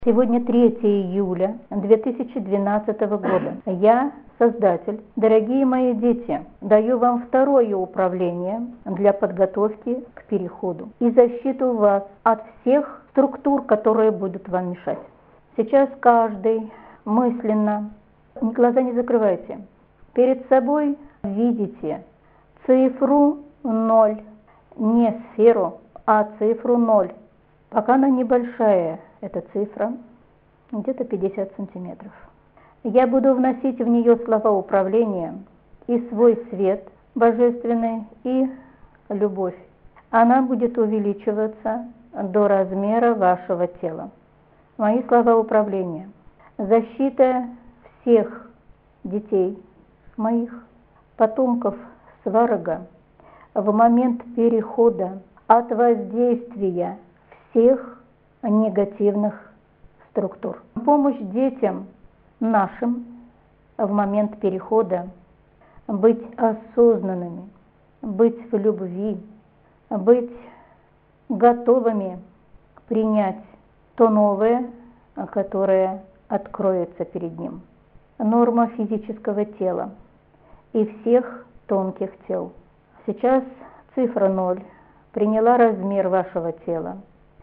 Сегодня 3 июля 2012 года. Я, Создатель, дорогие мои дети, даю вам второе управление для подготовки к переходу и защиту вас от всех структур, которые будут вам мешать. Сейчас каждый мысленно, глаза не закрывайте, перед собой видите цифру 0, не сферу, а цифру 0. Пока она небольшая, эта цифра, где-то 50 сантиметров. Я буду вносить в нее слова управления и свой свет божественный, и любовь. Она будет увеличиваться до размера вашего тела. Мои слова управления. Защита всех детей моих, потомков Сварога, в момент перехода от воздействия всех негативных структур. Помощь детям нашим в момент перехода быть осознанными, быть в любви, быть готовыми принять то новое, которое откроется перед ним. Норма физического тела и всех тонких тел. Сейчас цифра 0 приняла размер вашего тела.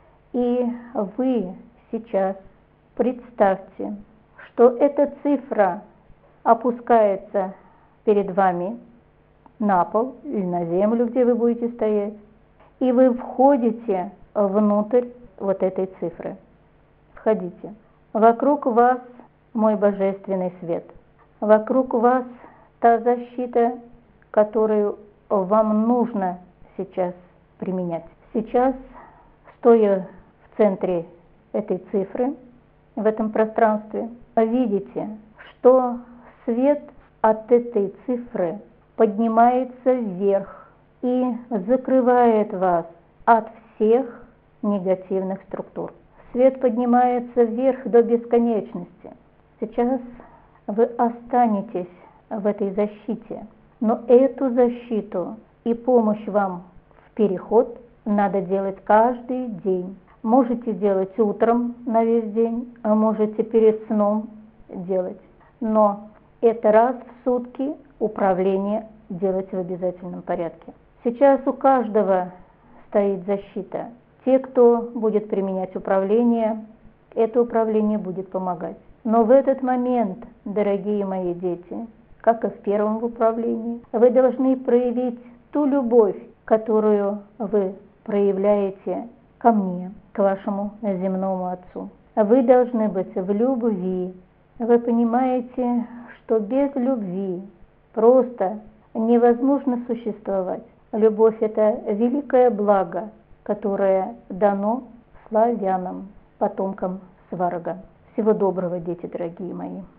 И вы сейчас представьте, что эта цифра опускается перед вами на пол или на землю, где вы будете стоять, и вы входите внутрь вот этой цифры. Входите. Вокруг вас мой божественный свет. Вокруг вас та защита, которую вам нужно сейчас применять. Сейчас, стоя в центре этой цифры, в этом пространстве, видите, что свет от этой цифры поднимается вверх и закрывает вас от всех негативных структур. Свет поднимается вверх до бесконечности. Сейчас вы останетесь в этой защите, но эту защиту и помощь вам в переход надо делать каждый день. Можете делать утром на весь день, а можете перед сном делать. Но это раз в сутки управление делать в обязательном порядке. Сейчас у каждого стоит защита. Те, кто будет применять управление, это управление будет помогать. Но в этот момент, дорогие мои дети, как и в первом управлении, вы должны проявить ту любовь, которую вы проявляете ко мне, к вашему земному Отцу. Вы должны быть в любви. Вы понимаете, что без любви просто невозможно существовать. Любовь – это великое благо, которое дано славянам, потомкам Сварога. Всего доброго, дети дорогие мои.